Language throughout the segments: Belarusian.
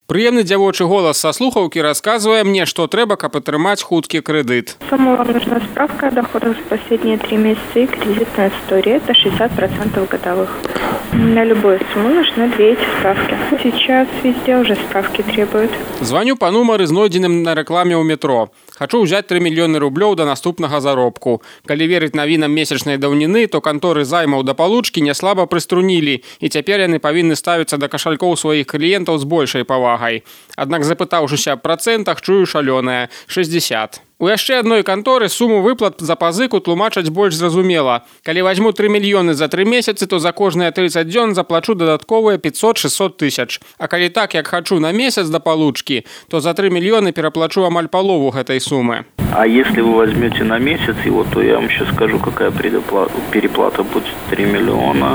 Прыемны дзявочы голас са слухаўкі рассказывае мне, што трэба, каб атрымаць хуткі крэдыт. Сумма вам нужна справка о доходах за последние 3 месяца и кредитная история. Это 60% годовых. На любую сумму нужны 2 эти справки. Сейчас везде уже справки требуют. Звоню по нумары, знойдзеным на рэкламе ў метро. Хочу ўзяць 3 мільёны рублёў да наступнага заробку. Калі верыць навінам месячнай даўніны, то канторы займаў да палучкі няслаба прыструнілі, і цяпер яны павінны ставіцца да кашалькоў сваіх кліентаў з большай павагай. Аднак, запытаўшыся аб працэнтах, чую шалёнае – 60. У яшчэ адной канторы суму выплат за пазыку тлумачаць больш зразумела. Калі возьму 3 мільёны за 3 месяцы, то за кожныя 30 дзён заплачу дадатковыя 500-600 тысяч. А калі так, як хачу на месяц да палучкі, то за 3 мільёны пераплачу амаль палову гэтай сумы. А если вы возьмете на месяц его, то я вам сейчас скажу, какая переплата будет 3 миллиона.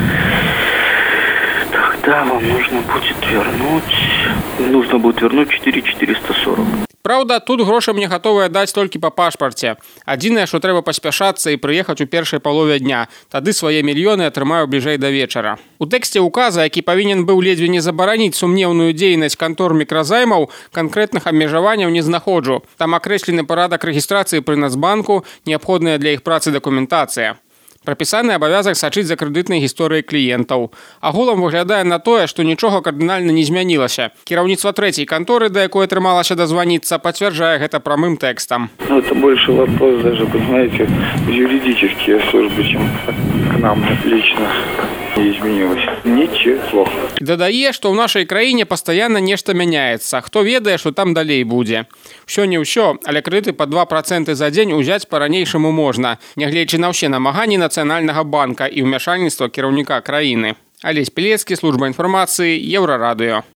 Тогда вам нужно будет вернуть 4440. Праўда, тут грошы мне гатовыя даць толькі па пашпарце. Адзінае, што трэба паспяшацца і прыехаць у першай палове дня. Тады свае мільёны атрымаю бліжэй да вечара. У тэксце указа, які павінен быў ледзьве не забараніць сумнеўную дзейнасць кантор мікразаймаў, канкрэтных абмежаванняў не знаходжу. Там акрэслены парадак рэгістрацыі пры Нацбанку, неабходная для іх працы дакументацыя. Прапісаны абавязак сачыць за крэдытнай гісторыяй кліентаў. Агулам выглядае на тое, што нічога кардынальна не змянілася. Кіраўніцтва трэцяй канторы, да якой атрымалася дазваніцца, пацвярджае гэта прамым тэкстам. Это больше вопрос даже, понимаете, юридические службы, чем к нам лично не изменилось. Ничего. Дадае, што ў нашай краіне пастаянна нешта мяняецца. Хто ведае, што там далей будзе. Усё не ўсё, але крэдыты па 2% за дзень узяць па-ранейшаму можна, нягледзячы на ўсе намаганні Нацыянальнага банка і ўмяшальніцтва кіраўніка краіны. Алесь Пілецкі, служба інфармацыі, Еўрарадыё.